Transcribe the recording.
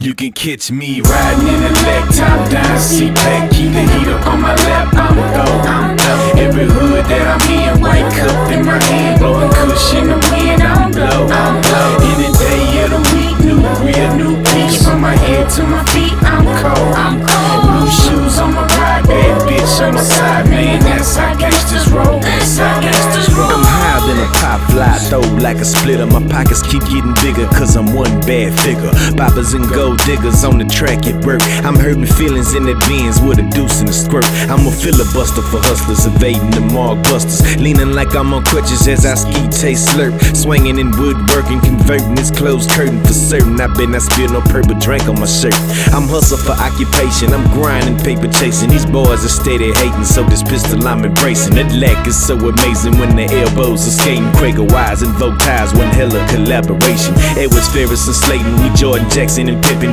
You can catch me riding in a leg top down, seat back, keep the heat up on my lap. I'm though, every hood that I'm in, white cup in my hand, blowing cushion in the wind. I'm blow, any day of the week, new grill, new peach, from my head to my feet. I'm cold, blue shoes on my ride, bad bitch on my side, man. That's how gangsters roll. That's how gangsters roll. I'm higher than a pop fly, throw like a splitter. My pockets keep getting bigger, cause I'm one bad figure. Boppers and gold diggers on the track at work. I'm hurting feelings in that Benz with a deuce and a squirt. I'm a filibuster for hustlers, evading the mark busters. Leaning like I'm on crutches as I ski taste slurp. Swinging in woodworking, converting this closed curtain for certain. I bet not spill no purple drink on my shirt. I'm hustle for occupation, I'm grinding, paper chasing. These boys are steady hating, so this pistol I'm embracing. That lack is so amazing when the elbows are skating. Quaker Wise and Vogue ties, one hell of collaboration. Edwards, Ferris and Slayton, we Jordan, Jackson and Pippen.